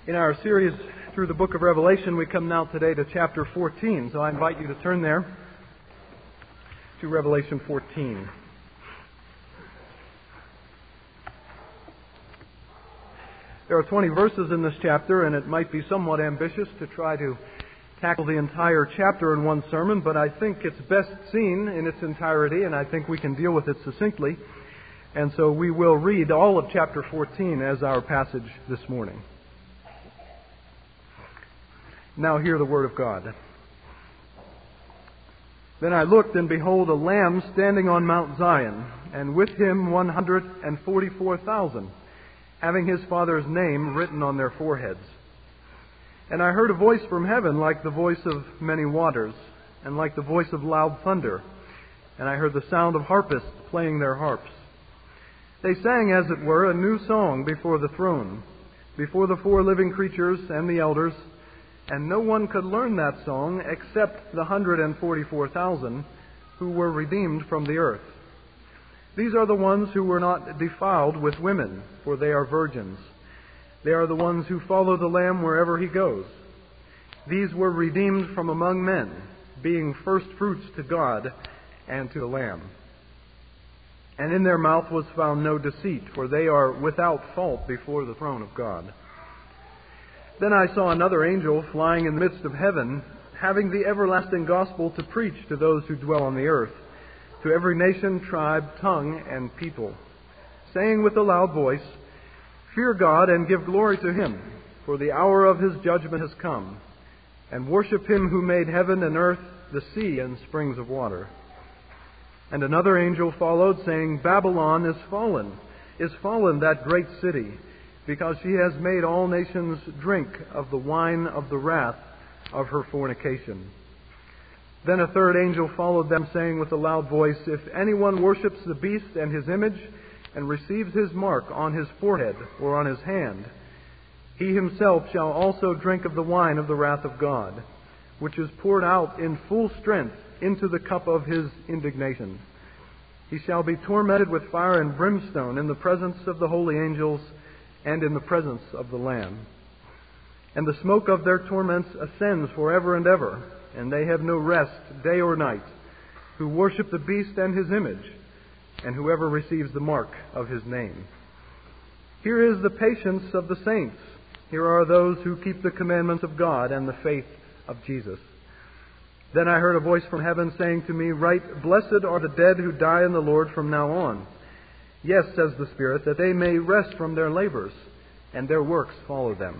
In our series through the book of Revelation, we come now today to chapter 14. So I invite you to turn there to Revelation 14. There are 20 verses in this chapter, and it might be somewhat ambitious to try to tackle the entire chapter in one sermon, but I think it's best seen in its entirety, and I think we can deal with it succinctly. And so we will read all of chapter 14 as our passage this morning. Now hear the word of God. Then I looked, and behold, a Lamb standing on Mount Zion, and with him 144,000, having his Father's name written on their foreheads. And I heard a voice from heaven like the voice of many waters, and like the voice of loud thunder. And I heard the sound of harpists playing their harps. They sang, as it were, a new song before the throne, before the four living creatures and the elders, and no one could learn that song except the 144,000 who were redeemed from the earth. These are the ones who were not defiled with women, for they are virgins. They are the ones who follow the Lamb wherever he goes. These were redeemed from among men, being first fruits to God and to the Lamb. And in their mouth was found no deceit, for they are without fault before the throne of God. Then I saw another angel flying in the midst of heaven, having the everlasting gospel to preach to those who dwell on the earth, to every nation, tribe, tongue, and people, saying with a loud voice, "Fear God and give glory to him, for the hour of his judgment has come, and worship him who made heaven and earth, the sea, and springs of water." And another angel followed, saying, "Babylon is fallen, that great city, because she has made all nations drink of the wine of the wrath of her fornication." Then a third angel followed them, saying with a loud voice, "If anyone worships the beast and his image, and receives his mark on his forehead or on his hand, he himself shall also drink of the wine of the wrath of God, which is poured out in full strength into the cup of his indignation. He shall be tormented with fire and brimstone in the presence of the holy angels and in the presence of the Lamb. And the smoke of their torments ascends forever and ever, and they have no rest day or night, who worship the beast and his image, and whoever receives the mark of his name. Here is the patience of the saints. Here are those who keep the commandments of God and the faith of Jesus." Then I heard a voice from heaven saying to me, "Write, blessed are the dead who die in the Lord from now on. Yes, says the Spirit, that they may rest from their labors, and their works follow them."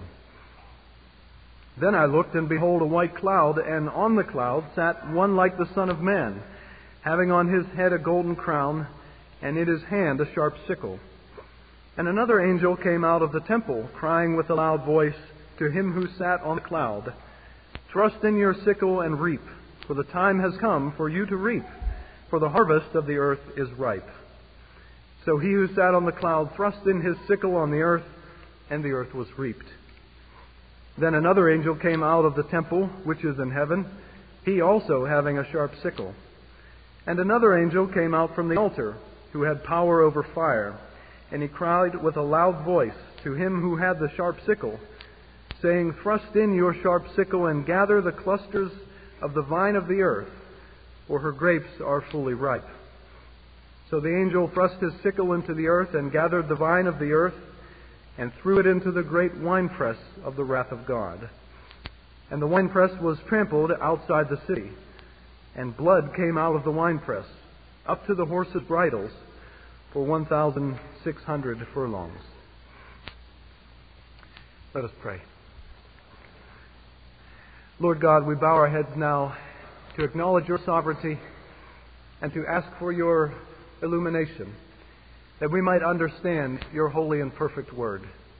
Then I looked, and behold, a white cloud, and on the cloud sat one like the Son of Man, having on his head a golden crown, and in his hand a sharp sickle. And another angel came out of the temple, crying with a loud voice to him who sat on the cloud, "Thrust in your sickle and reap, for the time has come for you to reap, for the harvest of the earth is ripe." So he who sat on the cloud thrust in his sickle on the earth, and the earth was reaped. Then another angel came out of the temple, which is in heaven, he also having a sharp sickle. And another angel came out from the altar, who had power over fire, and he cried with a loud voice to him who had the sharp sickle, saying, "Thrust in your sharp sickle and gather the clusters of the vine of the earth, for her grapes are fully ripe." So the angel thrust his sickle into the earth and gathered the vine of the earth and threw it into the great winepress of the wrath of God. And the winepress was trampled outside the city, and blood came out of the winepress up to the horses' bridles for 1,600 furlongs. Let us pray. Lord God, we bow our heads now to acknowledge your sovereignty and to ask for your illumination, that we might understand your holy and perfect word.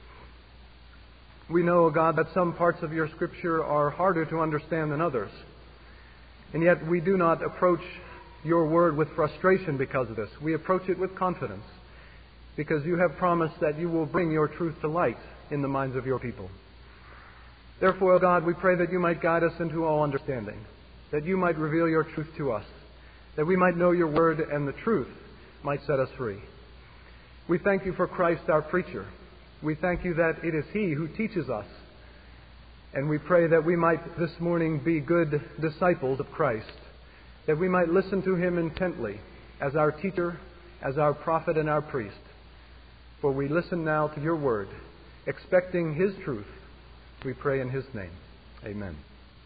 We know, O God, that some parts of your Scripture are harder to understand than others, and yet we do not approach your word with frustration because of this. We approach it with confidence, because you have promised that you will bring your truth to light in the minds of your people. Therefore, O God, we pray that you might guide us into all understanding, that you might reveal your truth to us, that we might know your word and the truth might set us free. We thank you for Christ, our preacher. We thank you that it is he who teaches us And we pray that we might this morning be good disciples of Christ, that we might listen to Him intently as our teacher, as our prophet and our priest. For we listen now to your word, expecting His truth. We pray in His name. Amen.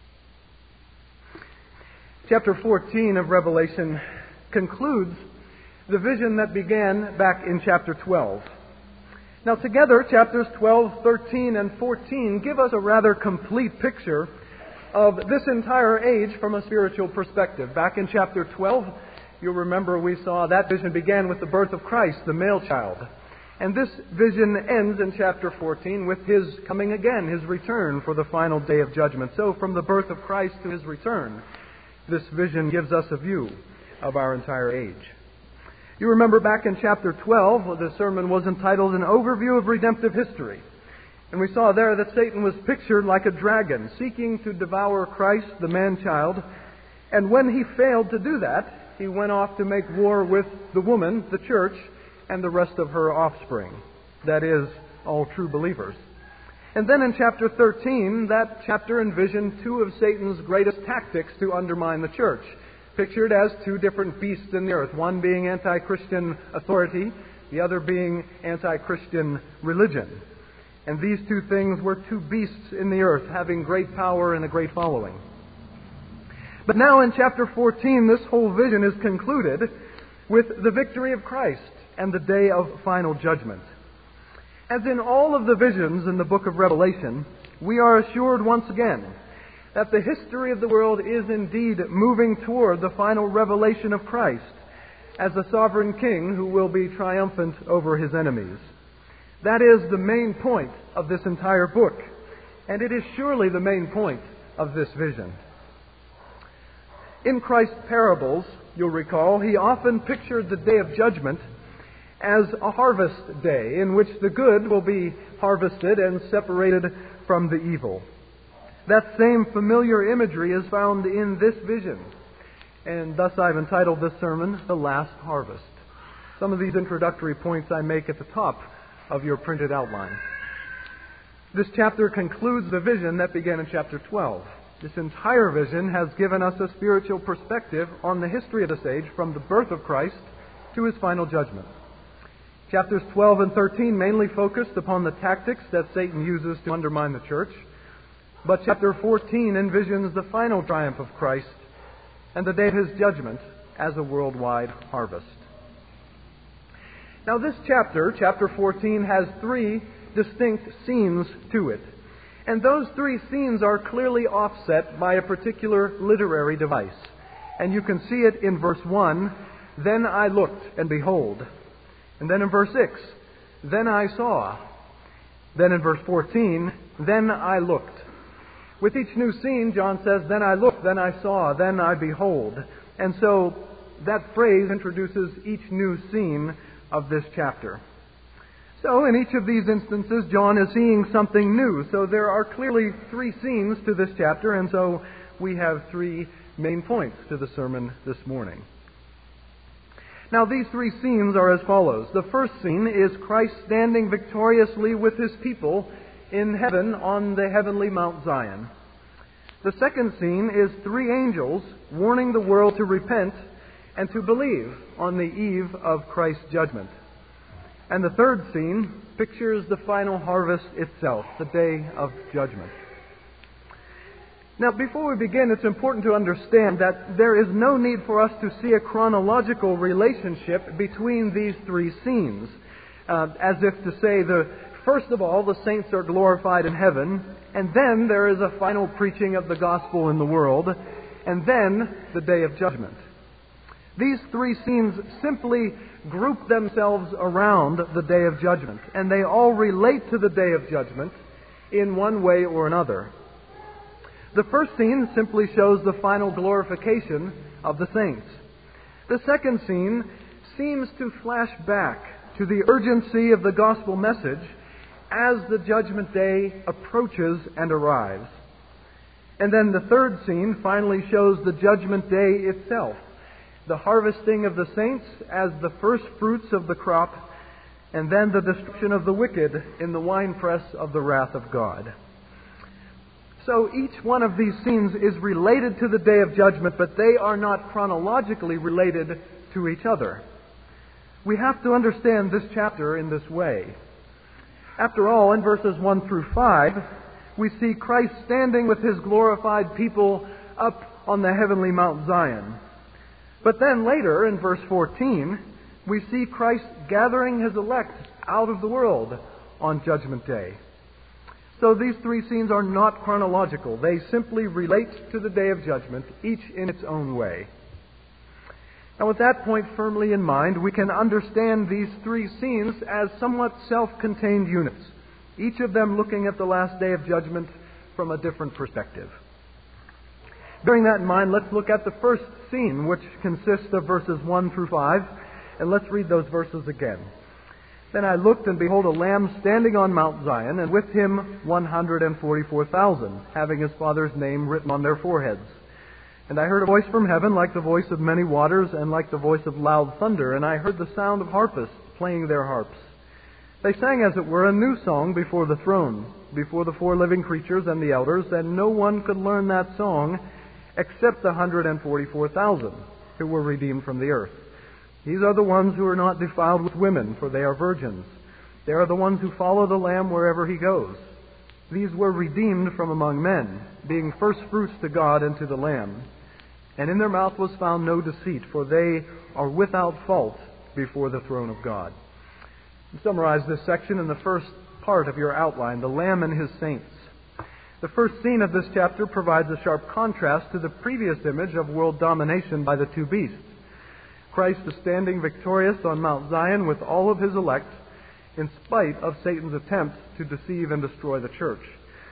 Chapter 14 of Revelation concludes the vision that began back in chapter 12. Now together, chapters 12, 13, and 14 give us a rather complete picture of this entire age from a spiritual perspective. Back in chapter 12, you'll remember we saw that vision began with the birth of Christ, the male child. And this vision ends in chapter 14 with His coming again, His return for the final day of judgment. So from the birth of Christ to His return, this vision gives us a view of our entire age. You remember back in chapter 12, the sermon was entitled An Overview of Redemptive History. And we saw there that Satan was pictured like a dragon, seeking to devour Christ, the man-child. And when he failed to do that, he went off to make war with the woman, the church, and the rest of her offspring. That is, all true believers. And then in chapter 13, that chapter envisioned two of Satan's greatest tactics to undermine the church, pictured as two different beasts in the earth, one being anti-Christian authority, the other being anti-Christian religion. And these two things were two beasts in the earth, having great power and a great following. But now in chapter 14, this whole vision is concluded with the victory of Christ and the day of final judgment. As in all of the visions in the book of Revelation, we are assured once again that the history of the world is indeed moving toward the final revelation of Christ as the sovereign king who will be triumphant over his enemies. That is the main point of this entire book, and it is surely the main point of this vision. In Christ's parables, you'll recall, He often pictured the day of judgment as a harvest day in which the good will be harvested and separated from the evil. That same familiar imagery is found in this vision, and thus I've entitled this sermon, The Last Harvest. Some of these introductory points I make at the top of your printed outline. This chapter concludes the vision that began in chapter 12. This entire vision has given us a spiritual perspective on the history of this age from the birth of Christ to His final judgment. Chapters 12 and 13 mainly focused upon the tactics that Satan uses to undermine the church. But chapter 14 envisions the final triumph of Christ and the day of His judgment as a worldwide harvest. Now this chapter, chapter 14, has three distinct scenes to it. And those three scenes are clearly offset by a particular literary device. And you can see it in verse 1, Then I looked, and behold. And then in verse 6, Then I saw. Then in verse 14, Then I looked. With each new scene, John says, Then I looked, then I saw, then I behold. And so that phrase introduces each new scene of this chapter. So in each of these instances, John is seeing something new. So there are clearly three scenes to this chapter, and so we have three main points to the sermon this morning. Now these three scenes are as follows. The first scene is Christ standing victoriously with His people in heaven on the heavenly Mount Zion. The second scene is three angels warning the world to repent and to believe on the eve of Christ's judgment. And the third scene pictures the final harvest itself, the day of judgment. Now, before we begin, it's important to understand that there is no need for us to see a chronological relationship between these three scenes, as if to say first of all, the saints are glorified in heaven, and then there is a final preaching of the gospel in the world, and then the day of judgment. These three scenes simply group themselves around the day of judgment, and they all relate to the day of judgment in one way or another. The first scene simply shows the final glorification of the saints. The second scene seems to flash back to the urgency of the gospel message as the judgment day approaches and arrives. And then the third scene finally shows the judgment day itself, the harvesting of the saints as the first fruits of the crop, and then the destruction of the wicked in the winepress of the wrath of God. So each one of these scenes is related to the day of judgment, but they are not chronologically related to each other. We have to understand this chapter in this way. After all, in verses 1 through 5, we see Christ standing with His glorified people up on the heavenly Mount Zion. But then later, in verse 14, we see Christ gathering His elect out of the world on Judgment Day. So these three scenes are not chronological. They simply relate to the day of judgment, each in its own way. Now, with that point firmly in mind, we can understand these three scenes as somewhat self-contained units, each of them looking at the last day of judgment from a different perspective. Bearing that in mind, let's look at the first scene, which consists of verses 1 through 5, and let's read those verses again. Then I looked, and behold, a Lamb standing on Mount Zion, and with him 144,000, having His Father's name written on their foreheads. And I heard a voice from heaven like the voice of many waters, and like the voice of loud thunder, and I heard the sound of harpists playing their harps. They sang, as it were, a new song before the throne, before the four living creatures and the elders, and no one could learn that song except the 144,000 who were redeemed from the earth. These are the ones who are not defiled with women, for they are virgins. They are the ones who follow the Lamb wherever He goes. These were redeemed from among men, being first fruits to God and to the Lamb. And in their mouth was found no deceit, for they are without fault before the throne of God. To summarize this section in the first part of your outline, the Lamb and His saints. The first scene of this chapter provides a sharp contrast to the previous image of world domination by the two beasts. Christ is standing victorious on Mount Zion with all of His elect, in spite of Satan's attempts to deceive and destroy the church.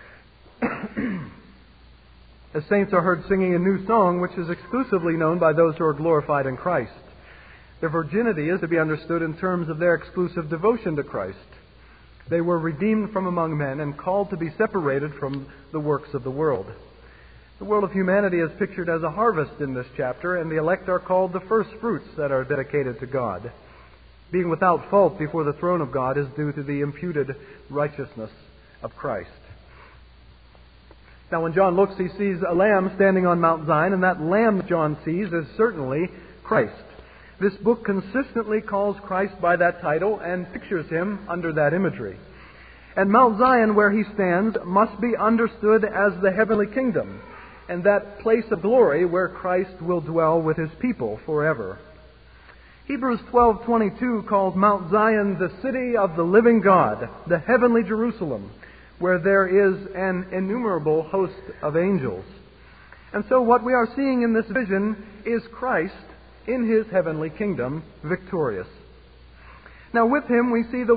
The saints are heard singing a new song, which is exclusively known by those who are glorified in Christ. Their virginity is to be understood in terms of their exclusive devotion to Christ. They were redeemed from among men and called to be separated from the works of the world. The world of humanity is pictured as a harvest in this chapter, and the elect are called the first fruits that are dedicated to God. Being without fault before the throne of God is due to the imputed righteousness of Christ. Now, when John looks, he sees a lamb standing on Mount Zion, and that lamb that John sees is certainly Christ. This book consistently calls Christ by that title and pictures Him under that imagery. And Mount Zion, where He stands, must be understood as the heavenly kingdom, and that place of glory where Christ will dwell with His people forever. Hebrews 12:22 calls Mount Zion the city of the living God, the heavenly Jerusalem, where there is an innumerable host of angels. And so what we are seeing in this vision is Christ in His heavenly kingdom, victorious. Now with Him we see the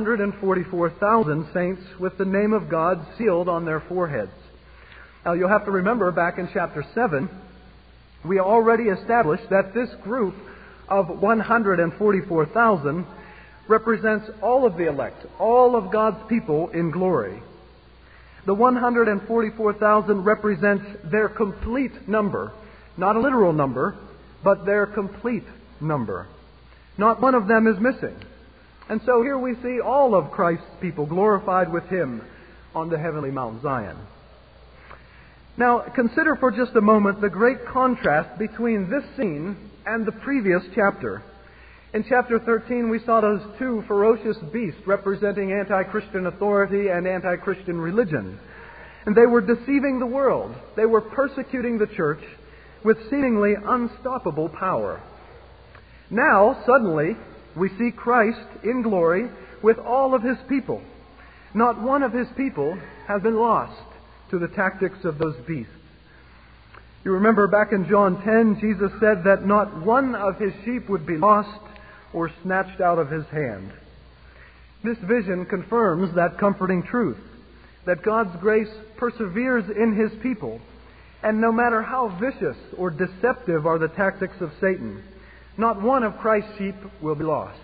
144,000 saints with the name of God sealed on their foreheads. Now you'll have to remember, back in chapter 7, we already established that this group of 144,000 represents all of the elect, all of God's people in glory. The 144,000 represents their complete number, not a literal number, but their complete number. Not one of them is missing. And so here we see all of Christ's people glorified with Him on the heavenly Mount Zion. Now, consider for just a moment the great contrast between this scene and the previous chapter. In chapter 13, we saw those two ferocious beasts representing anti-Christian authority and anti-Christian religion. And they were deceiving the world. They were persecuting the church with seemingly unstoppable power. Now, suddenly, we see Christ in glory with all of His people. Not one of His people has been lost to the tactics of those beasts. You remember back in John 10, Jesus said that not one of His sheep would be lost or snatched out of His hand. This vision confirms that comforting truth, that God's grace perseveres in His people, and no matter how vicious or deceptive are the tactics of Satan, not one of Christ's sheep will be lost.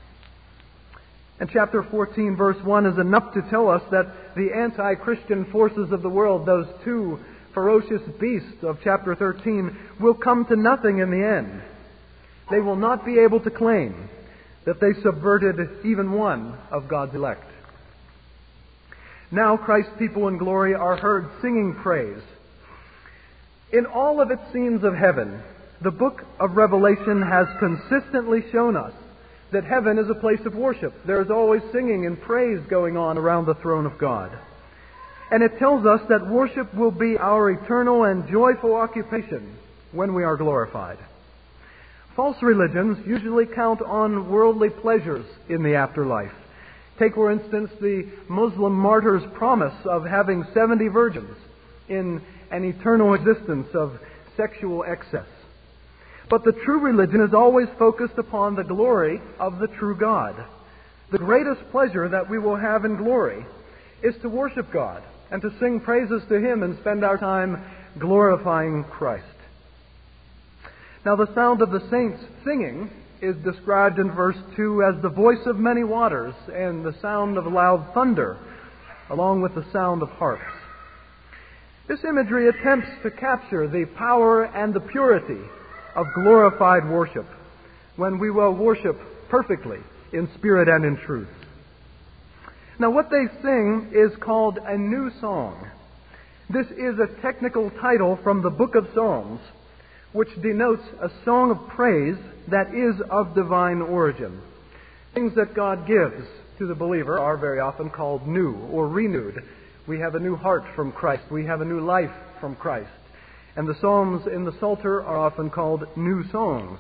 And chapter 14, verse 1 is enough to tell us that the anti-Christian forces of the world, those two ferocious beasts of chapter 13, will come to nothing in the end. They will not be able to claim that they subverted even one of God's elect. Now Christ's people in glory are heard singing praise. In all of its scenes of heaven, the book of Revelation has consistently shown us that heaven is a place of worship. There is always singing and praise going on around the throne of God. And it tells us that worship will be our eternal and joyful occupation when we are glorified. False religions usually count on worldly pleasures in the afterlife. Take, for instance, the Muslim martyr's promise of having 70 virgins in an eternal existence of sexual excess. But the true religion is always focused upon the glory of the true God. The greatest pleasure that we will have in glory is to worship God and to sing praises to Him and spend our time glorifying Christ. Now, the sound of the saints singing is described in verse 2 as the voice of many waters and the sound of loud thunder, along with the sound of harps. This imagery attempts to capture the power and the purity of glorified worship when we will worship perfectly in spirit and in truth. Now, what they sing is called a new song. This is a technical title from the book of Psalms, which denotes a song of praise that is of divine origin. Things that God gives to the believer are very often called new or renewed. We have a new heart from Christ. We have a new life from Christ. And the psalms in the Psalter are often called new songs.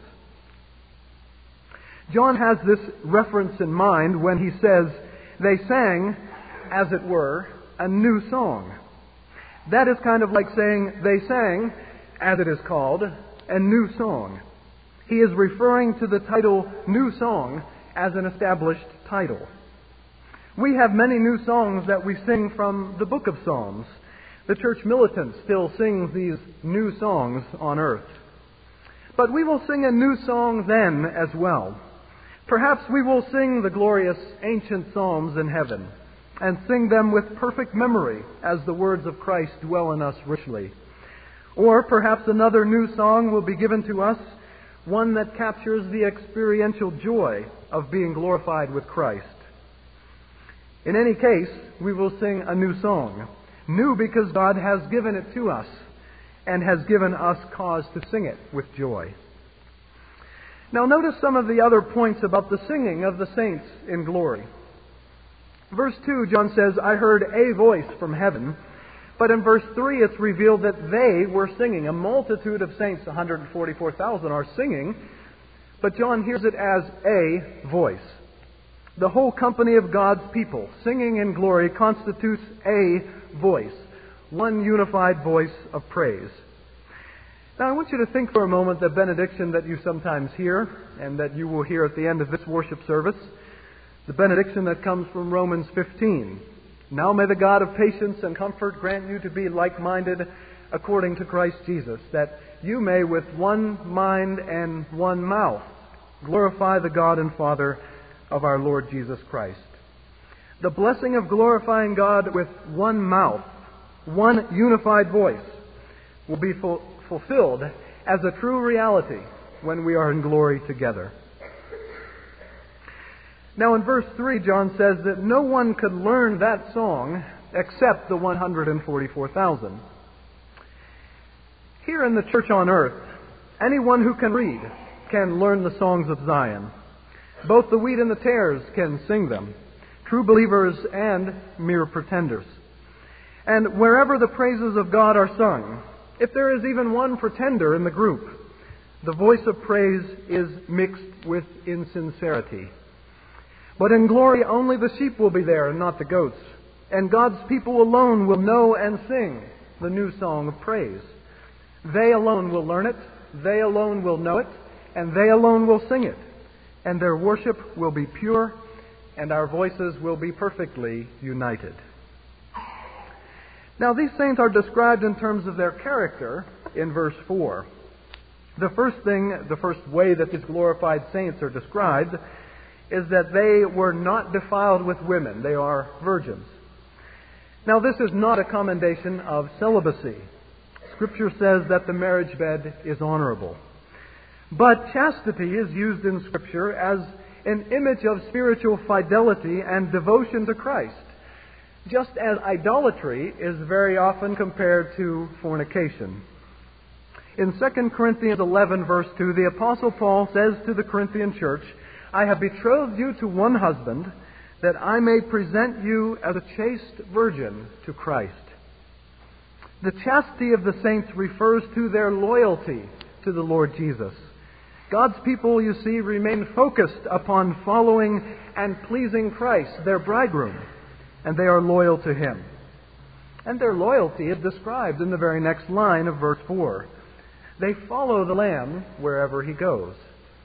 John has this reference in mind when he says, they sang, as it were, a new song. That is kind of like saying they sang, as it is called, a new song. He is referring to the title New Song as an established title. We have many new songs that we sing from the book of Psalms. The church militant still sings these new songs on earth. But we will sing a new song then as well. Perhaps we will sing the glorious ancient psalms in heaven and sing them with perfect memory as the words of Christ dwell in us richly. Or perhaps another new song will be given to us, one that captures the experiential joy of being glorified with Christ. In any case, we will sing a new song. New because God has given it to us and has given us cause to sing it with joy. Now notice some of the other points about the singing of the saints in glory. Verse 2, John says, I heard a voice from heaven. But in verse 3, it's revealed that they were singing. A multitude of saints, 144,000, are singing. But John hears it as a voice. The whole company of God's people singing in glory constitutes a voice. One unified voice of praise. Now I want you to think for a moment the benediction that you sometimes hear and that you will hear at the end of this worship service. The benediction that comes from Romans 15. Now may the God of patience and comfort grant you to be like-minded according to Christ Jesus, that you may with one mind and one mouth glorify the God and Father of our Lord Jesus Christ. The blessing of glorifying God with one mouth, one unified voice, will be fulfilled as a true reality when we are in glory together. Now in verse 3, John says that no one could learn that song except the 144,000. Here in the church on earth, anyone who can read can learn the songs of Zion. Both the wheat and the tares can sing them, true believers and mere pretenders. And wherever the praises of God are sung, if there is even one pretender in the group, the voice of praise is mixed with insincerity. But in glory, only the sheep will be there and not the goats. And God's people alone will know and sing the new song of praise. They alone will learn it, they alone will know it, and they alone will sing it. And their worship will be pure, and our voices will be perfectly united. Now, these saints are described in terms of their character in verse 4. The first way that these glorified saints are described is that they were not defiled with women. They are virgins. Now, this is not a commendation of celibacy. Scripture says that the marriage bed is honorable. But chastity is used in Scripture as an image of spiritual fidelity and devotion to Christ. just as idolatry is very often compared to fornication. In 2 Corinthians 11, verse 2, the Apostle Paul says to the Corinthian church, "I have betrothed you to one husband, that I may present you as a chaste virgin to Christ." The chastity of the saints refers to their loyalty to the Lord Jesus. God's people, you see, remain focused upon following and pleasing Christ, their bridegroom, and they are loyal to Him. And their loyalty is described in the very next line of verse 4. They follow the Lamb wherever He goes.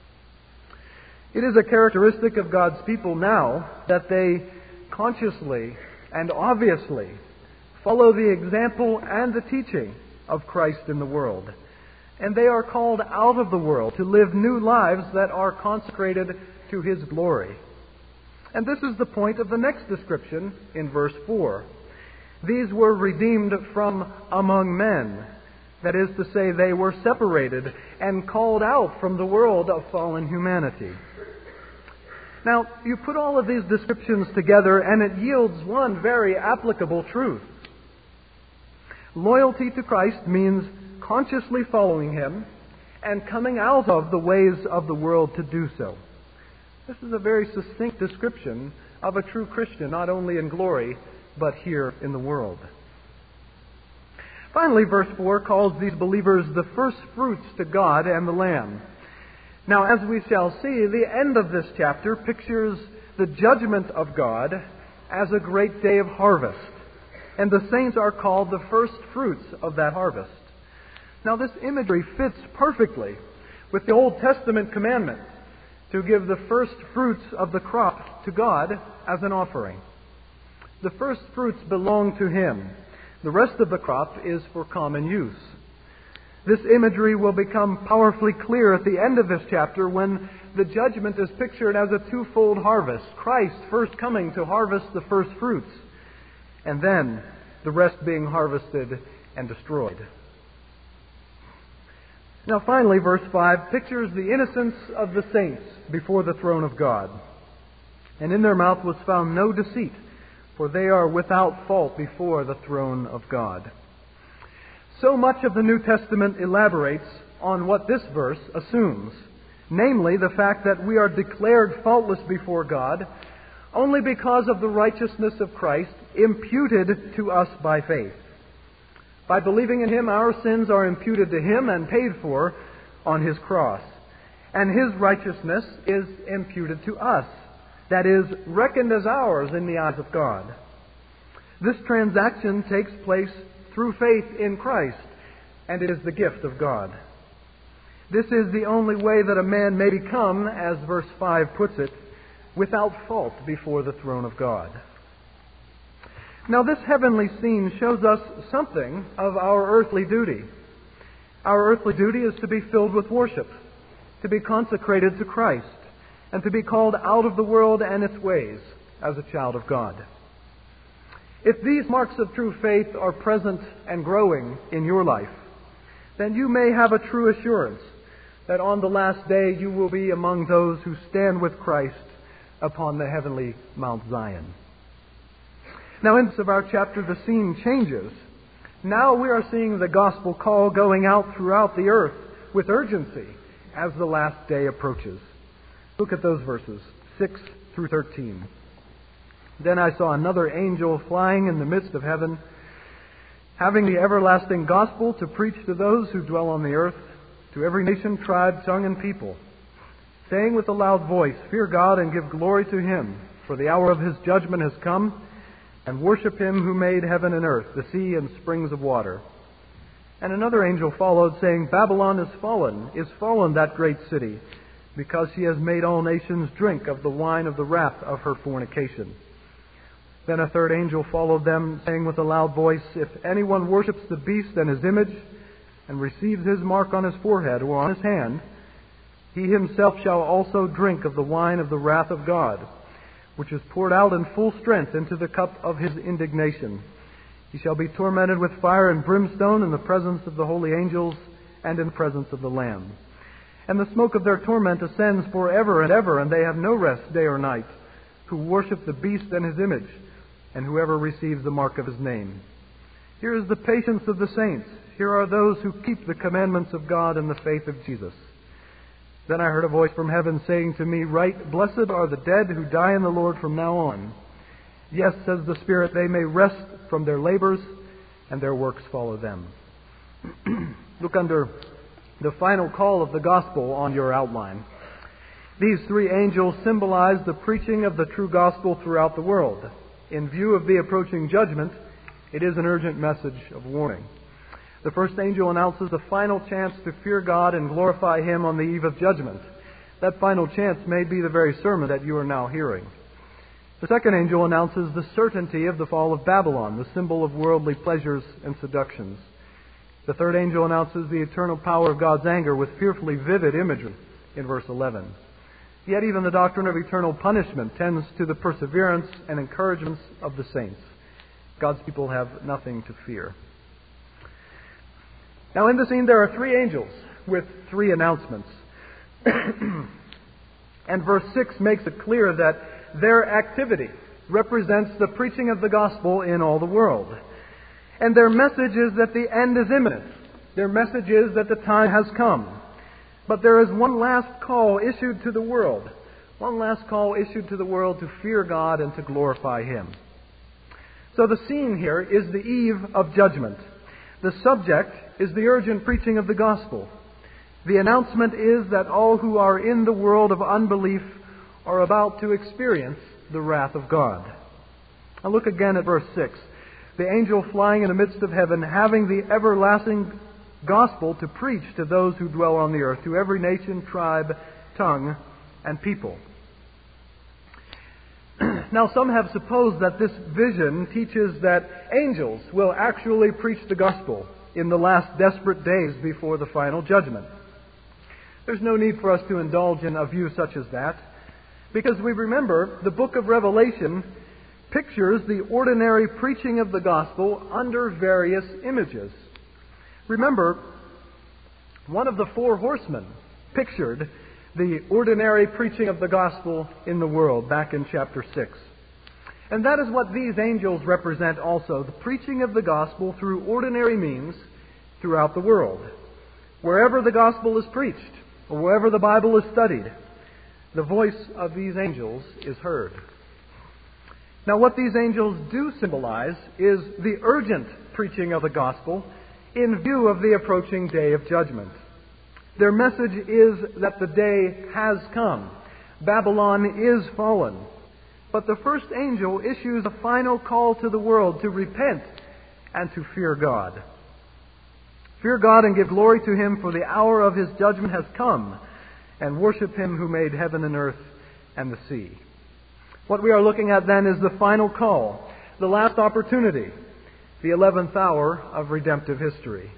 It is a characteristic of God's people now that they consciously and obviously follow the example and the teaching of Christ in the world. And they are called out of the world to live new lives that are consecrated to His glory. And this is the point of the next description in verse 4. These were redeemed from among men. That is to say, they were separated and called out from the world of fallen humanity. Now, you put all of these descriptions together and it yields one very applicable truth. Loyalty to Christ means consciously following Him and coming out of the ways of the world to do so. This is a very succinct description of a true Christian, not only in glory, but here in the world. Finally, verse 4 calls these believers the first fruits to God and the Lamb. Now, as we shall see, the end of this chapter pictures the judgment of God as a great day of harvest. And the saints are called the first fruits of that harvest. Now, this imagery fits perfectly with the Old Testament commandment to give the first fruits of the crop to God as an offering. The first fruits belong to Him. The rest of the crop is for common use. This imagery will become powerfully clear at the end of this chapter when the judgment is pictured as a twofold harvest. Christ first coming to harvest the first fruits, and then the rest being harvested and destroyed. Now finally, verse 5 pictures the innocence of the saints before the throne of God. And in their mouth was found no deceit, for they are without fault before the throne of God. So much of the New Testament elaborates on what this verse assumes, namely the fact that we are declared faultless before God only because of the righteousness of Christ imputed to us by faith. By believing in Him, our sins are imputed to Him and paid for on His cross. And His righteousness is imputed to us, that is, reckoned as ours in the eyes of God. This transaction takes place through faith in Christ, and it is the gift of God. This is the only way that a man may become, as verse 5 puts it, without fault before the throne of God. Now, this heavenly scene shows us something of our earthly duty. Our earthly duty is to be filled with worship, to be consecrated to Christ, and to be called out of the world and its ways as a child of God. If these marks of true faith are present and growing in your life, then you may have a true assurance that on the last day you will be among those who stand with Christ upon the heavenly Mount Zion. Now, in this of our chapter, the scene changes. Now we are seeing the gospel call going out throughout the earth with urgency as the last day approaches. Look at those verses, 6 through 13. Then I saw another angel flying in the midst of heaven, having the everlasting gospel to preach to those who dwell on the earth, to every nation, tribe, tongue, and people, saying with a loud voice, "Fear God and give glory to Him, for the hour of His judgment has come, and worship Him who made heaven and earth, the sea and springs of water." And another angel followed, saying, "Babylon is fallen, that great city, because she has made all nations drink of the wine of the wrath of her fornication." Then a third angel followed them, saying with a loud voice, "If anyone worships the beast and his image, and receives his mark on his forehead or on his hand, he himself shall also drink of the wine of the wrath of God, which is poured out in full strength into the cup of His indignation. He shall be tormented with fire and brimstone in the presence of the holy angels and in the presence of the Lamb. And the smoke of their torment ascends forever and ever, and they have no rest day or night, who worship the beast and his image, and whoever receives the mark of his name. Here is the patience of the saints. Here are those who keep the commandments of God and the faith of Jesus. Then I heard a voice from heaven saying to me, Write, Blessed are the dead who die in the Lord from now on. Yes, says the Spirit, they may rest from their labors, and their works follow them. Look under the final call of the gospel on your outline. These three angels symbolize the preaching of the true gospel throughout the world. In view of the approaching judgment, it is an urgent message of warning. The first angel announces the final chance to fear God and glorify Him on the eve of judgment. That final chance may be the very sermon that you are now hearing. The second angel announces the certainty of the fall of Babylon, the symbol of worldly pleasures and seductions. The third angel announces the eternal power of God's anger with fearfully vivid imagery in verse 11. Yet even the doctrine of eternal punishment tends to the perseverance and encouragements of the saints. God's people have nothing to fear. Now in the scene there are three angels with three announcements. And verse 6 makes it clear that their activity represents the preaching of the gospel in all the world. And their message is that the end is imminent. Their message is that the time has come. But there is one last call issued to the world. One last call issued to the world to fear God and to glorify Him. So the scene here is the eve of judgment. The subject is the urgent preaching of the gospel. The announcement is that all who are in the world of unbelief are about to experience the wrath of God. Now look again at verse 6. The angel flying in the midst of heaven, having the everlasting gospel to preach to those who dwell on the earth, to every nation, tribe, tongue, and people. Now some have supposed that this vision teaches that angels will actually preach the gospel in the last desperate days before the final judgment. There's no need for us to indulge in a view such as that, because we remember the book of Revelation pictures the ordinary preaching of the gospel under various images. Remember, one of the four horsemen pictured the ordinary preaching of the gospel in the world back in chapter 6. And that is what these angels represent also, the preaching of the gospel through ordinary means throughout the world. Wherever the gospel is preached, or wherever the Bible is studied, the voice of these angels is heard. Now what these angels do symbolize is the urgent preaching of the gospel in view of the approaching day of judgment. Their message is that the day has come. Babylon is fallen. But the first angel issues a final call to the world to repent and to fear God. Fear God and give glory to Him, for the hour of His judgment has come, and worship Him who made heaven and earth and the sea. What we are looking at then is the final call, the last opportunity, the 11th hour of redemptive history.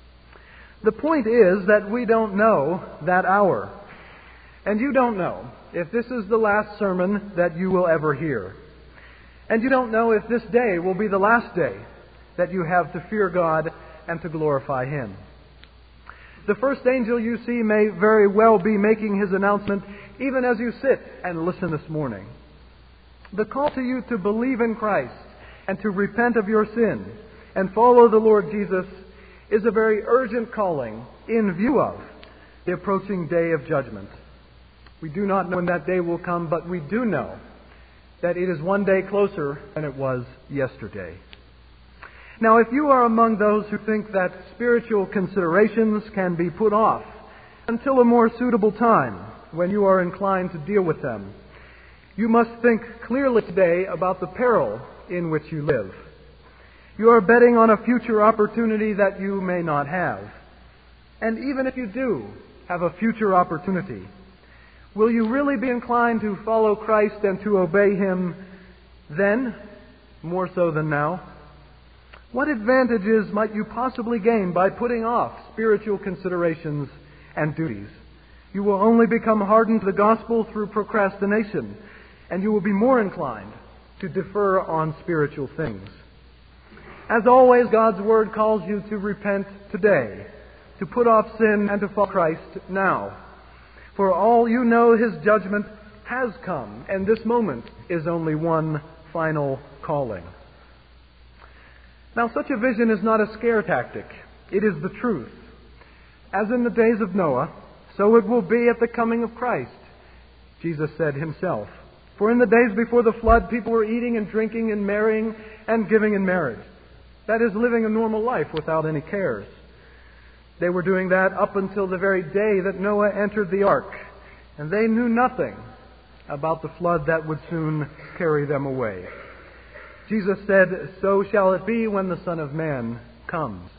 The point is that we don't know that hour. And you don't know if this is the last sermon that you will ever hear. And you don't know if this day will be the last day that you have to fear God and to glorify Him. The first angel you see may very well be making his announcement even as you sit and listen this morning. The call to you to believe in Christ and to repent of your sin and follow the Lord Jesus is a very urgent calling in view of the approaching day of judgment. We do not know when that day will come, but we do know that it is one day closer than it was yesterday. Now, if you are among those who think that spiritual considerations can be put off until a more suitable time when you are inclined to deal with them, you must think clearly today about the peril in which you live. You are betting on a future opportunity that you may not have. And even if you do have a future opportunity, will you really be inclined to follow Christ and to obey Him then, more so than now? What advantages might you possibly gain by putting off spiritual considerations and duties? You will only become hardened to the gospel through procrastination, and you will be more inclined to defer on spiritual things. As always, God's Word calls you to repent today, to put off sin and to follow Christ now. For all you know, His judgment has come, and this moment is only one final call. calling. Now, such a vision is not a scare tactic. It is the truth. As in the days of Noah, so it will be at the coming of Christ, Jesus said himself. For in the days before the flood, people were eating and drinking and marrying and giving in marriage. That is, living a normal life without any cares. They were doing that up until the very day that Noah entered the ark, and they knew nothing about the flood that would soon carry them away. Jesus said, "So shall it be when the Son of Man comes."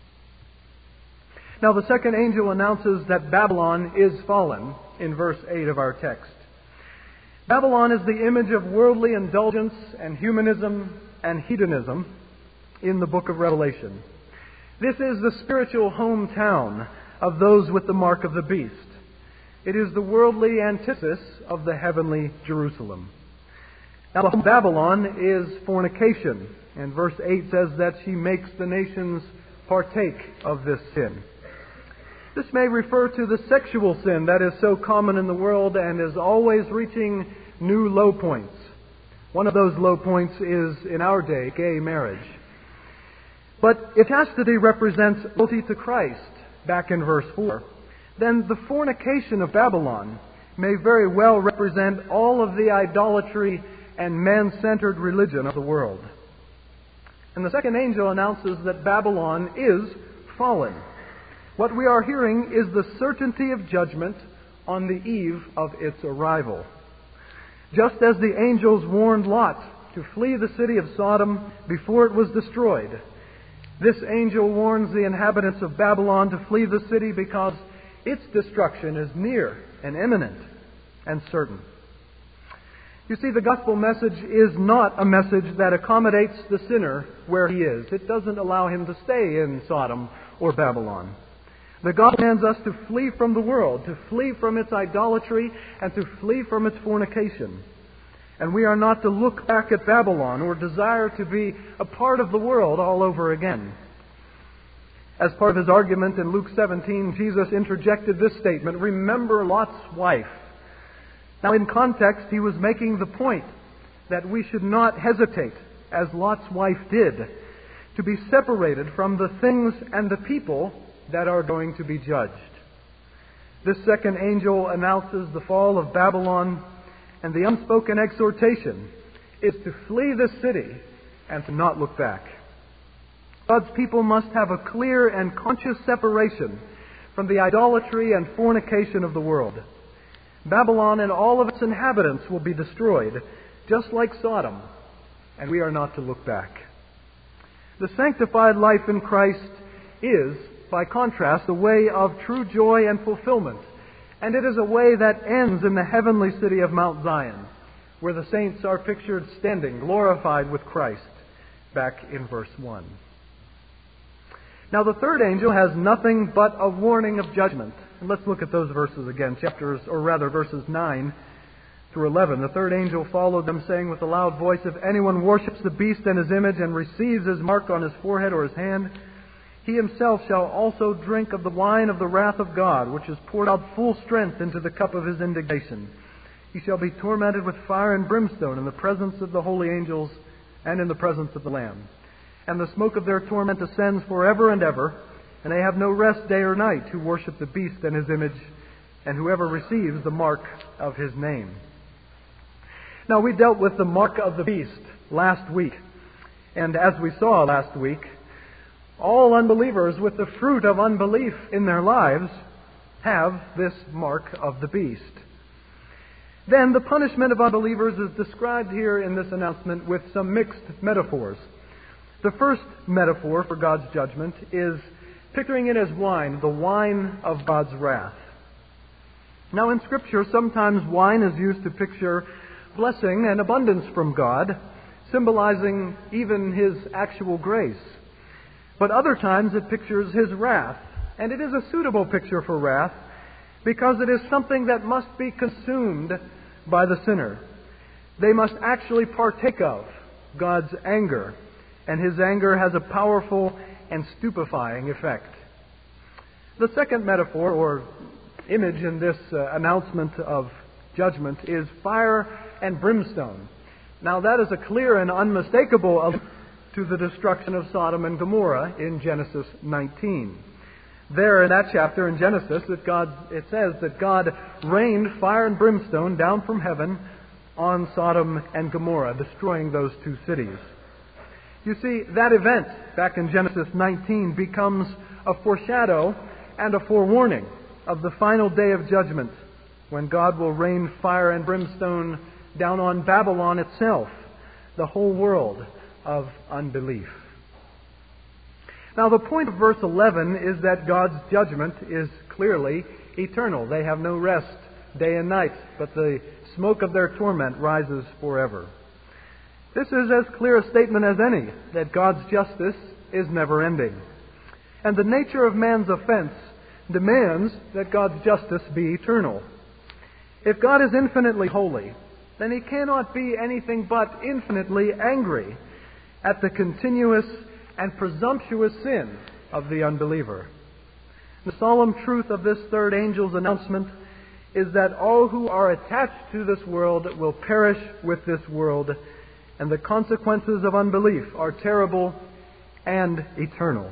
Now the second angel announces that Babylon is fallen in verse 8 of our text. Babylon is the image of worldly indulgence and humanism and hedonism in the book of Revelation. This is the spiritual hometown of those with the mark of the beast. It is the worldly antithesis of the heavenly Jerusalem. Now, Babylon is fornication, and verse 8 says that she makes the nations partake of this sin. This may refer to the sexual sin that is so common in the world and is always reaching new low points. One of those low points is, in our day, gay marriage. But if chastity represents loyalty to Christ, back in verse 4, then the fornication of Babylon may very well represent all of the idolatry and man-centered religion of the world. And the second angel announces that Babylon is fallen. What we are hearing is the certainty of judgment on the eve of its arrival. Just as the angels warned Lot to flee the city of Sodom before it was destroyed, this angel warns the inhabitants of Babylon to flee the city because its destruction is near and imminent and certain. You see, the gospel message is not a message that accommodates the sinner where he is. It doesn't allow him to stay in Sodom or Babylon. The gospel commands us to flee from the world, to flee from its idolatry, and to flee from its fornication. And we are not to look back at Babylon or desire to be a part of the world all over again. As part of his argument in Luke 17, Jesus interjected this statement, "Remember Lot's wife." Now, in context, he was making the point that we should not hesitate, as Lot's wife did, to be separated from the things and the people that are going to be judged. This second angel announces the fall of Babylon, and the unspoken exhortation is to flee this city and to not look back. God's people must have a clear and conscious separation from the idolatry and fornication of the world. Babylon and all of its inhabitants will be destroyed, just like Sodom, and we are not to look back. The sanctified life in Christ is, by contrast, a way of true joy and fulfillment, and it is a way that ends in the heavenly city of Mount Zion, where the saints are pictured standing, glorified with Christ, back in verse 1. Now the third angel has nothing but a warning of judgment. And let's look at those verses again, verses 9 through 11. The third angel followed them, saying with a loud voice, "If anyone worships the beast and his image and receives his mark on his forehead or his hand, he himself shall also drink of the wine of the wrath of God, which is poured out full strength into the cup of his indignation. He shall be tormented with fire and brimstone in the presence of the holy angels and in the presence of the Lamb. And the smoke of their torment ascends forever and ever, and they have no rest day or night who worship the beast and his image, and whoever receives the mark of his name." Now, we dealt with the mark of the beast last week. And as we saw last week, all unbelievers with the fruit of unbelief in their lives have this mark of the beast. Then the punishment of unbelievers is described here in this announcement with some mixed metaphors. The first metaphor for God's judgment is picturing it as wine, the wine of God's wrath. Now in Scripture, sometimes wine is used to picture blessing and abundance from God, symbolizing even His actual grace. But other times it pictures His wrath, and it is a suitable picture for wrath because it is something that must be consumed by the sinner. They must actually partake of God's anger, and His anger has a powerful and stupefying effect. The second metaphor or image in this announcement of judgment is fire and brimstone, Now that is a clear and unmistakable allusion to the destruction of Sodom and Gomorrah in Genesis 19. There in that chapter in Genesis, it says that God rained fire and brimstone down from heaven on Sodom and Gomorrah, destroying those two cities. You see, that event back in Genesis 19 becomes a foreshadow and a forewarning of the final day of judgment, when God will rain fire and brimstone down on Babylon itself, the whole world of unbelief. Now, the point of verse 11 is that God's judgment is clearly eternal. They have no rest day and night, but the smoke of their torment rises forever. This is as clear a statement as any, that God's justice is never ending. And the nature of man's offense demands that God's justice be eternal. If God is infinitely holy, then He cannot be anything but infinitely angry at the continuous and presumptuous sin of the unbeliever. The solemn truth of this third angel's announcement is that all who are attached to this world will perish with this world, and the consequences of unbelief are terrible and eternal.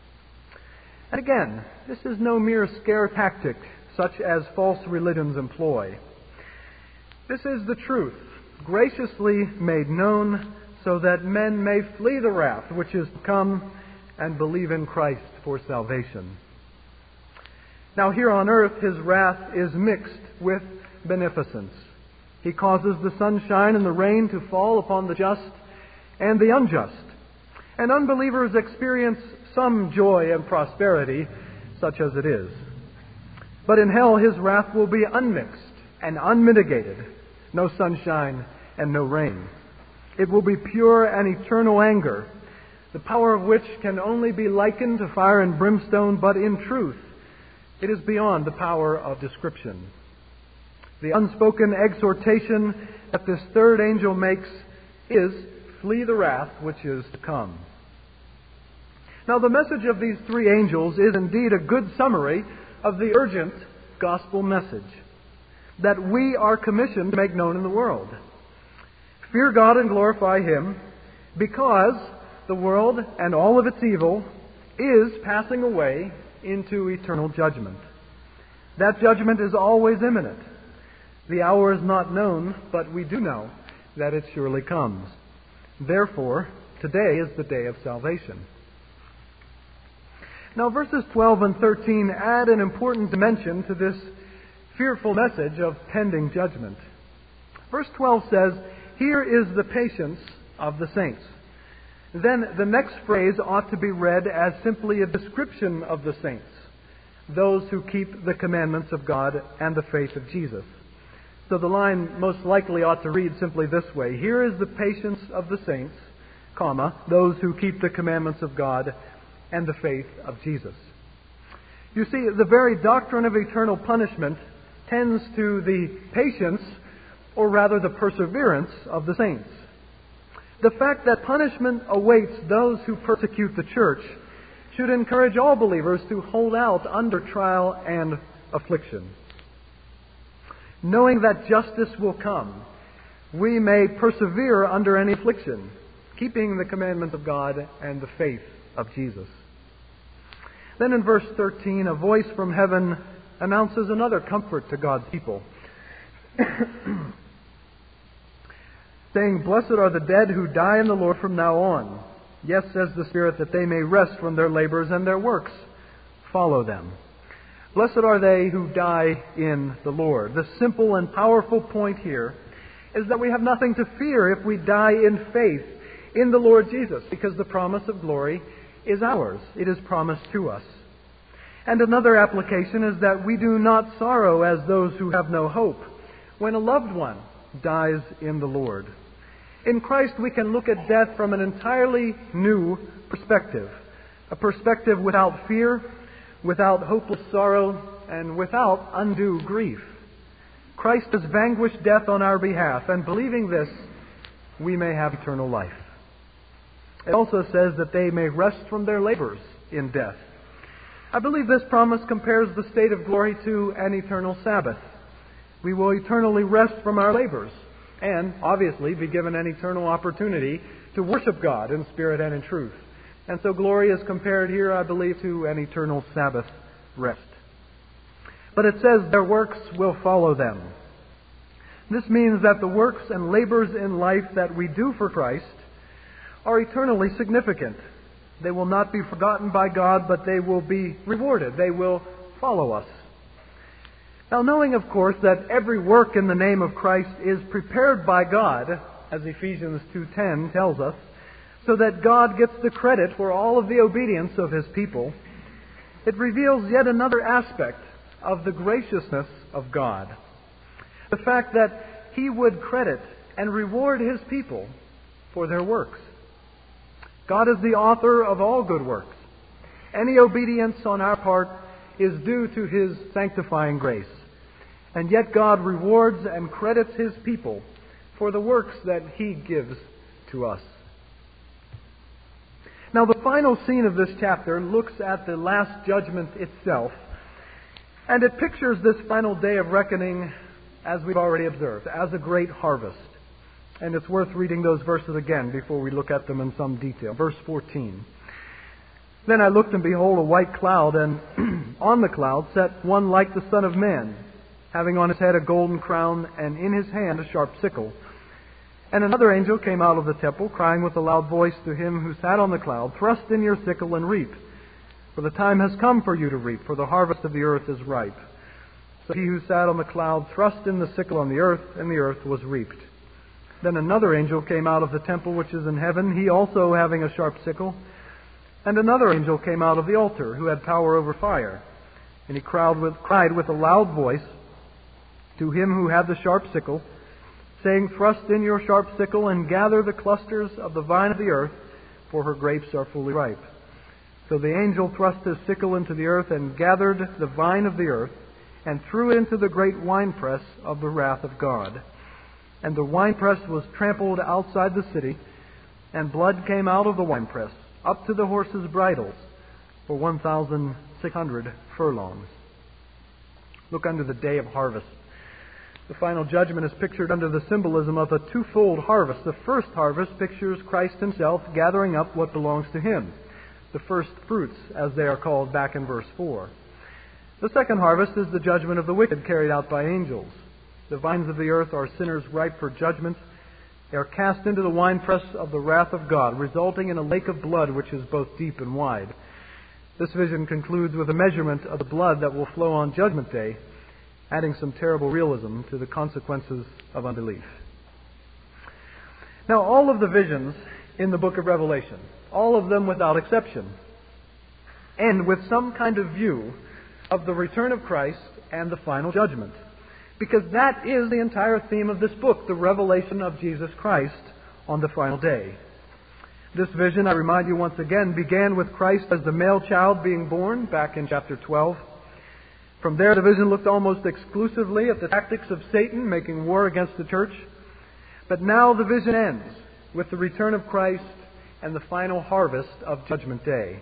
And again, this is no mere scare tactic such as false religions employ. This is the truth, graciously made known, so that men may flee the wrath which is to come and believe in Christ for salvation. Now here on earth, His wrath is mixed with beneficence. He causes the sunshine and the rain to fall upon the just and the unjust. And unbelievers experience some joy and prosperity, such as it is. But in hell, His wrath will be unmixed and unmitigated. No sunshine and no rain. It will be pure and eternal anger, the power of which can only be likened to fire and brimstone, but in truth, it is beyond the power of description. The unspoken exhortation that this third angel makes is, flee the wrath which is to come. Now, the message of these three angels is indeed a good summary of the urgent gospel message that we are commissioned to make known in the world. Fear God and glorify Him, because the world and all of its evil is passing away into eternal judgment. That judgment is always imminent. The hour is not known, but we do know that it surely comes. Therefore, today is the day of salvation. Now, verses 12 and 13 add an important dimension to this fearful message of pending judgment. Verse 12 says, "Here is the patience of the saints." Then the next phrase ought to be read as simply a description of the saints, those who keep the commandments of God and the faith of Jesus. So the line most likely ought to read simply this way: "Here is the patience of the saints, comma, those who keep the commandments of God and the faith of Jesus." You see, the very doctrine of eternal punishment tends to the patience, or rather the perseverance, of the saints. The fact that punishment awaits those who persecute the church should encourage all believers to hold out under trial and affliction. Knowing that justice will come, we may persevere under any affliction, keeping the commandments of God and the faith of Jesus. Then in verse 13, a voice from heaven announces another comfort to God's people, saying, "Blessed are the dead who die in the Lord from now on. Yes, says the Spirit, that they may rest from their labors and their works follow them." Blessed are they who die in the Lord. The simple and powerful point here is that we have nothing to fear if we die in faith in the Lord Jesus, because the promise of glory is ours. It is promised to us. And another application is that we do not sorrow as those who have no hope when a loved one dies in the Lord. In Christ, we can look at death from an entirely new perspective, a perspective without fear, without hopeless sorrow, and without undue grief. Christ has vanquished death on our behalf, and believing this, we may have eternal life. It also says that they may rest from their labors in death. I believe this promise compares the state of glory to an eternal Sabbath. We will eternally rest from our labors, and obviously be given an eternal opportunity to worship God in spirit and in truth. And so glory is compared here, I believe, to an eternal Sabbath rest. But it says their works will follow them. This means that the works and labors in life that we do for Christ are eternally significant. They will not be forgotten by God, but they will be rewarded. They will follow us. Now, knowing, of course, that every work in the name of Christ is prepared by God, as Ephesians 2:10 tells us, so that God gets the credit for all of the obedience of His people, it reveals yet another aspect of the graciousness of God. The fact that He would credit and reward His people for their works. God is the author of all good works. Any obedience on our part is due to His sanctifying grace. And yet God rewards and credits His people for the works that He gives to us. Now, the final scene of this chapter looks at the last judgment itself, and it pictures this final day of reckoning, as we've already observed, as a great harvest. And it's worth reading those verses again before we look at them in some detail. Verse 14. Then I looked, and behold, a white cloud, and on the cloud sat one like the Son of Man, having on his head a golden crown, and in his hand a sharp sickle. And another angel came out of the temple, crying with a loud voice to him who sat on the cloud, "Thrust in your sickle and reap, for the time has come for you to reap, for the harvest of the earth is ripe." So he who sat on the cloud thrust in the sickle on the earth, and the earth was reaped. Then another angel came out of the temple which is in heaven, he also having a sharp sickle. And another angel came out of the altar, who had power over fire. And he cried with a loud voice to him who had the sharp sickle, saying, "Thrust in your sharp sickle, and gather the clusters of the vine of the earth, for her grapes are fully ripe." So the angel thrust his sickle into the earth, and gathered the vine of the earth, and threw it into the great winepress of the wrath of God. And the winepress was trampled outside the city, and blood came out of the winepress, up to the horses' bridles, for 1,600 furlongs. Look under the day of harvest. The final judgment is pictured under the symbolism of a twofold harvest. The first harvest pictures Christ Himself gathering up what belongs to Him, the first fruits, as they are called back in verse 4. The second harvest is the judgment of the wicked carried out by angels. The vines of the earth are sinners ripe for judgment. They are cast into the winepress of the wrath of God, resulting in a lake of blood which is both deep and wide. This vision concludes with a measurement of the blood that will flow on Judgment Day, adding some terrible realism to the consequences of unbelief. Now, all of the visions in the book of Revelation, all of them without exception, end with some kind of view of the return of Christ and the final judgment. Because that is the entire theme of this book, the revelation of Jesus Christ on the final day. This vision, I remind you once again, began with Christ as the male child being born back in chapter 12. From there, the vision looked almost exclusively at the tactics of Satan making war against the church. But now the vision ends with the return of Christ and the final harvest of Judgment Day.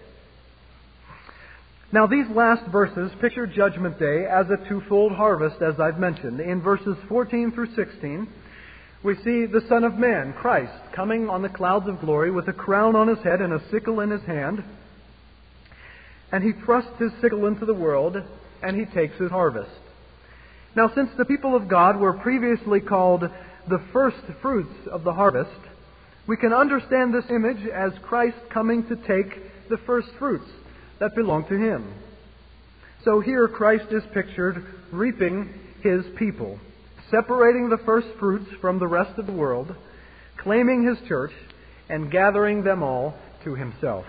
Now, these last verses picture Judgment Day as a twofold harvest, as I've mentioned. In verses 14 through 16, we see the Son of Man, Christ, coming on the clouds of glory with a crown on His head and a sickle in His hand. And He thrusts His sickle into the world, and He takes His harvest. Now, since the people of God were previously called the first fruits of the harvest, we can understand this image as Christ coming to take the first fruits that belong to Him. So here Christ is pictured reaping His people, separating the first fruits from the rest of the world, claiming His church, and gathering them all to Himself.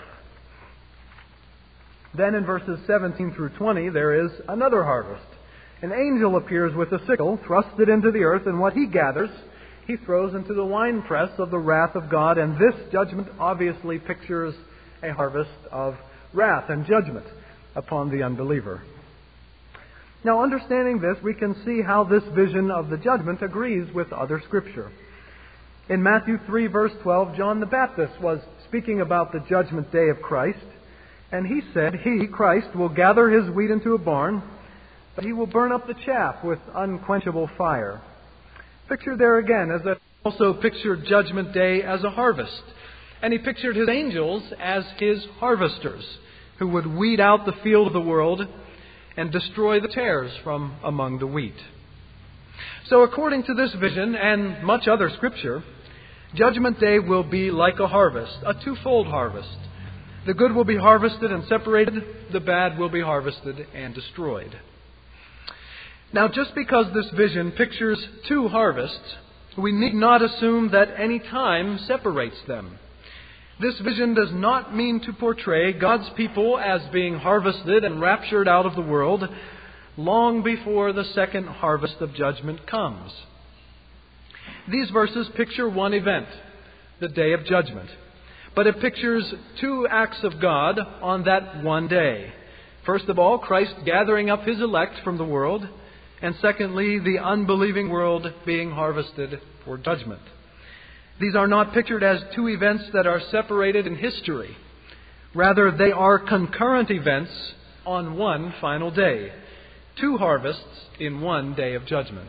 Then in verses 17 through 20, there is another harvest. An angel appears with a sickle, thrusts it into the earth, and what he gathers, he throws into the winepress of the wrath of God. And this judgment obviously pictures a harvest of wrath and judgment upon the unbeliever. Now, understanding this, we can see how this vision of the judgment agrees with other Scripture. In Matthew 3, verse 12, John the Baptist was speaking about the judgment day of Christ, and he said, He, Christ, will gather His wheat into a barn, but He will burn up the chaff with unquenchable fire. Pictured there again as that also pictured Judgment Day as a harvest. And he pictured his angels as his harvesters, who would weed out the field of the world and destroy the tares from among the wheat. So according to this vision and much other Scripture, Judgment Day will be like a harvest, a twofold harvest. The good will be harvested and separated, the bad will be harvested and destroyed. Now, just because this vision pictures two harvests, we need not assume that any time separates them. This vision does not mean to portray God's people as being harvested and raptured out of the world long before the second harvest of judgment comes. These verses picture one event, the day of judgment. But it pictures two acts of God on that one day. First of all, Christ gathering up His elect from the world. And secondly, the unbelieving world being harvested for judgment. These are not pictured as two events that are separated in history. Rather, they are concurrent events on one final day. Two harvests in one day of judgment.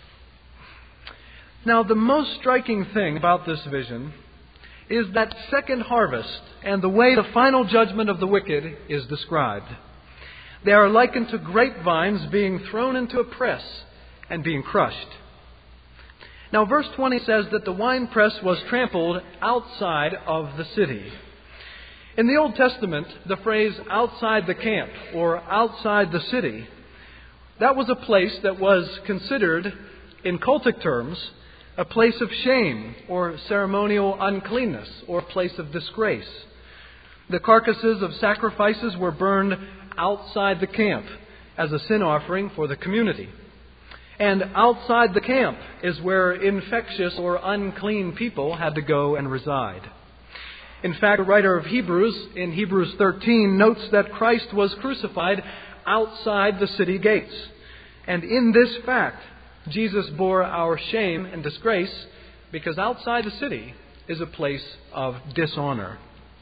Now, the most striking thing about this vision is that second harvest and the way the final judgment of the wicked is described. They are likened to grapevines being thrown into a press and being crushed. Now, verse 20 says that the winepress was trampled outside of the city. In the Old Testament, the phrase outside the camp or outside the city, that was a place that was considered, in cultic terms, a place of shame or ceremonial uncleanness or a place of disgrace. The carcasses of sacrifices were burned outside the camp as a sin offering for the community. And outside the camp is where infectious or unclean people had to go and reside. In fact, the writer of Hebrews, in Hebrews 13, notes that Christ was crucified outside the city gates. And in this fact, Jesus bore our shame and disgrace because outside the city is a place of dishonor.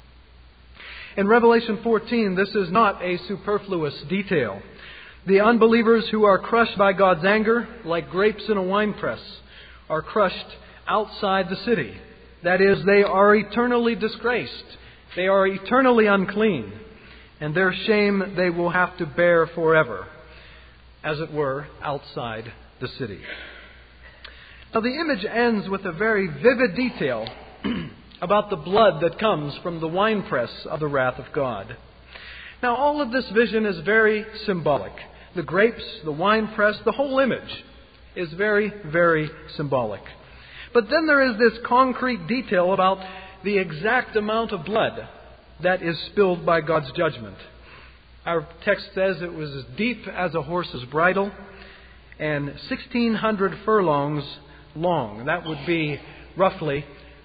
In Revelation 14, this is not a superfluous detail. The unbelievers who are crushed by God's anger, like grapes in a winepress, are crushed outside the city. That is, they are eternally disgraced. They are eternally unclean. And their shame they will have to bear forever, as it were, outside the city. Now, the image ends with a very vivid detail about the blood that comes from the winepress of the wrath of God. Now, all of this vision is very symbolic. The grapes, the winepress, the whole image is very, very symbolic. But then there is this concrete detail about the exact amount of blood that is spilled by God's judgment. Our text says it was as deep as a horse's bridle and 1,600 furlongs long. That would be roughly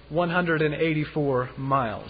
184 miles.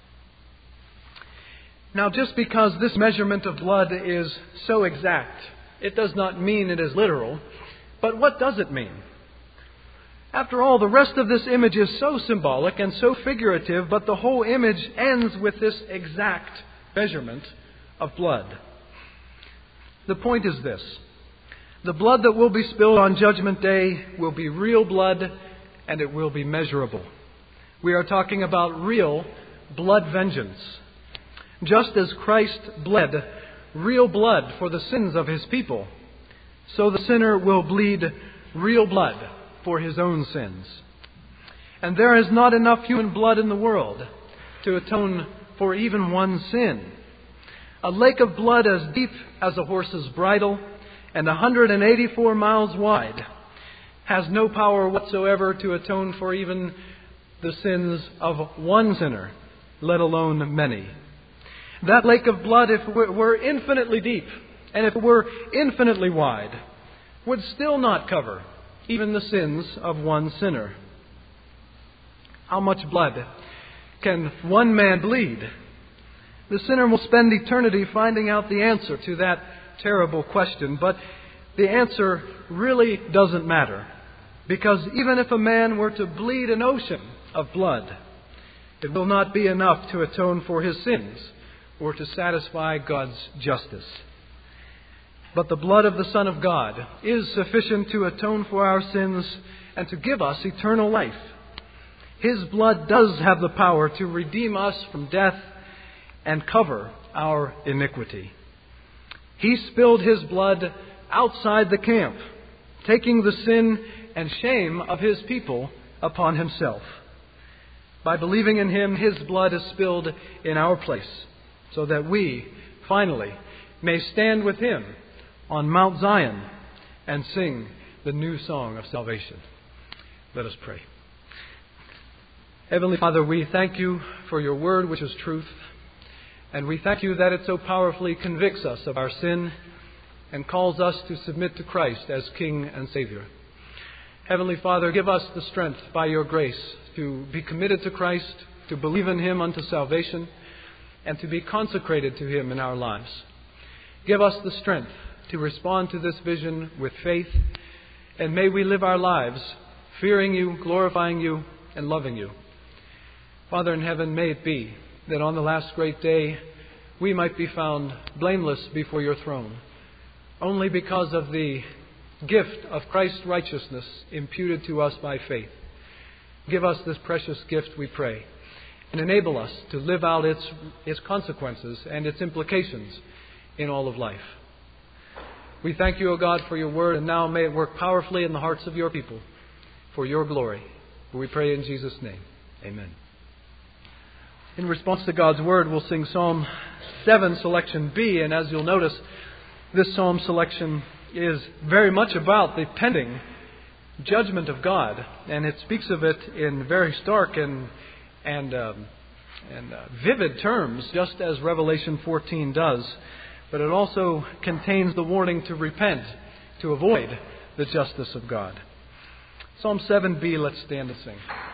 Now, just because this measurement of blood is so exact, it does not mean it is literal. But what does it mean? After all, the rest of this image is so symbolic and so figurative, but the whole image ends with this exact measurement of blood. The point is this: the blood that will be spilled on Judgment Day will be real blood, and it will be measurable. We are talking about real blood vengeance. Just as Christ bled real blood for the sins of His people, so the sinner will bleed real blood for his own sins. And there is not enough human blood in the world to atone for even one sin. A lake of blood as deep as a horse's bridle and 184 miles wide has no power whatsoever to atone for even the sins of one sinner, let alone many. That lake of blood, if it were infinitely deep and if it were infinitely wide, would still not cover even the sins of one sinner. How much blood can one man bleed? The sinner will spend eternity finding out the answer to that terrible question, but the answer really doesn't matter, because even if a man were to bleed an ocean of blood, it will not be enough to atone for his sins or to satisfy God's justice. But the blood of the Son of God is sufficient to atone for our sins and to give us eternal life. His blood does have the power to redeem us from death and cover our iniquity. He spilled His blood outside the camp, taking the sin and shame of His people upon Himself. By believing in Him, His blood is spilled in our place, so that we, finally, may stand with Him on Mount Zion and sing the new song of salvation. Let us pray. Heavenly Father, we thank You for Your word, which is truth, and we thank You that it so powerfully convicts us of our sin and calls us to submit to Christ as King and Savior. Heavenly Father, give us the strength by Your grace to be committed to Christ, to believe in Him unto salvation, and to be consecrated to Him in our lives. Give us the strength to respond to this vision with faith, and may we live our lives fearing You, glorifying You, and loving You. Father in heaven, may it be that on the last great day we might be found blameless before Your throne, only because of the gift of Christ's righteousness imputed to us by faith. Give us this precious gift, we pray, and enable us to live out its consequences and its implications in all of life. We thank You, O God, for Your word, and now may it work powerfully in the hearts of Your people for Your glory. We pray in Jesus' name. Amen. In response to God's word, we'll sing Psalm 7, selection B, and as you'll notice, this psalm selection is very much about the pending judgment of God, and it speaks of it in very stark and vivid terms, just as Revelation 14 does. But it also contains the warning to repent, to avoid the justice of God. Psalm 7b, let's stand and sing.